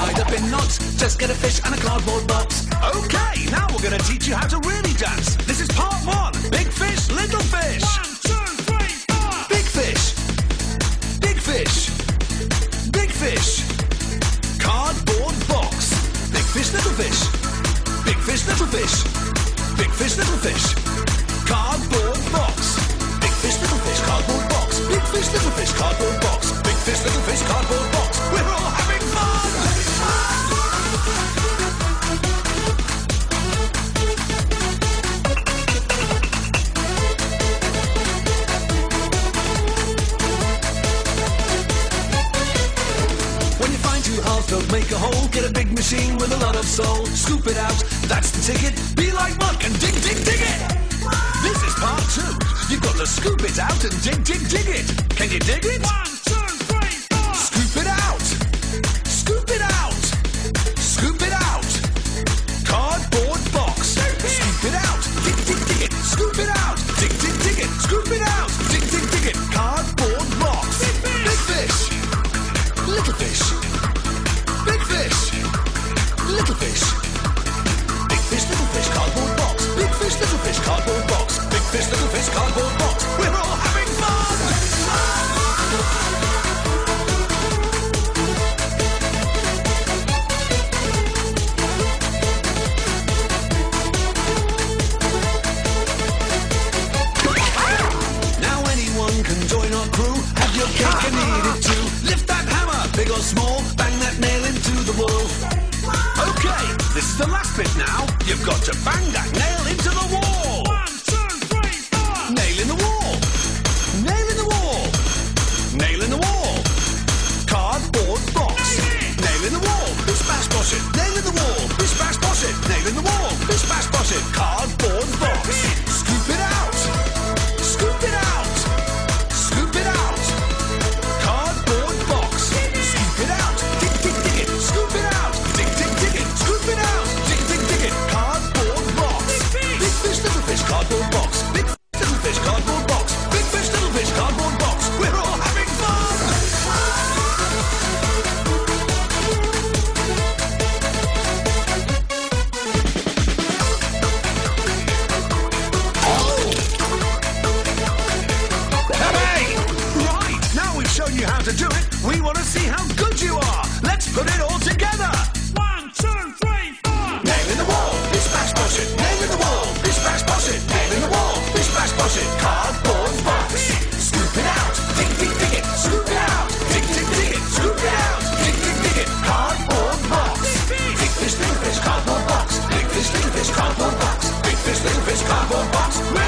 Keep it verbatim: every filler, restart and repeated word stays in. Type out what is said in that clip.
tied up in knots. Just get a fish and a cardboard box. Okay, now we're going to teach you how to really dance. This is part one. Big fish, little fish. One, two, three, four. Big fish. Big fish. Big fish. Cardboard box. Big fish, little fish. Big fish, little fish. Big fish, little fish. Cardboard box. Big fish, little fish, cardboard box. Big fish, little fish, cardboard box. Big fish, little fish, cardboard box. We're all having fun! When you find two halves don't make a whole, get a big machine with a lot of soul. Scoop it out, that's the ticket. Be like Muck and dig, dig, dig it! This is part two. You've got to scoop it out and dig, dig, dig it. Can you dig it? One, two, three, four. Scoop it out. Scoop it out. Scoop it out. Cardboard box. Scoop it out. Dig, dig, dig it. Scoop it out. Dig, dig, dig it. Scoop it out. Dig, dig, dig it. Cardboard box. Big fish. Little fish. Big fish. Little fish. Big fish, little fish, cardboard box. Big fish, little fish, cardboard box. Big fish, little fish, cardboard box. We're all having fun! Now anyone can join our crew. Have your cake and eat it too. Lift that hammer, big or small. Bang that nail into the wall. Okay, this is the last bit now. You've got to bang that nail into the wall. One, two, three, four. Nail in the wall. Nail in the wall. Nail in the wall. Cardboard box. Nail in the wall. Bish bash bosh it. Nail in the wall. Bish bash bosh it. Nail in the wall. Bish bash bosh it. Cardboard box. Scoop it out. Scoop it out. Scoop it out. Cardboard box. Scoop it out. Dig, dig, dig it. Scoop it out. Dig, dig, dig it. Scoop it out. Dig, dig, dig it. Cardboard box. Big fish, little fish, cardboard box. Big fish, little fish, cardboard box. Big fish, little fish, cardboard box. We're all having fun! Hey! Right, now we've shown you how to do it. We want to see how good you are. Let's put it all together. One, two, three, four. Nail in the wall, bish bash bosh it. Nail in the wall, bish bash bosh it. Nail in the wall, bish bash bosh it. Cardboard box. Scoop it out. Dig, dig, dig it. Scoop it out. Dig, dig, dig it. Scoop it out. Dig, dig, dig it. Cardboard box. Big fish, little fish, cardboard box. Big fish, little fish, cardboard box. Big fish, little fish, cardboard box.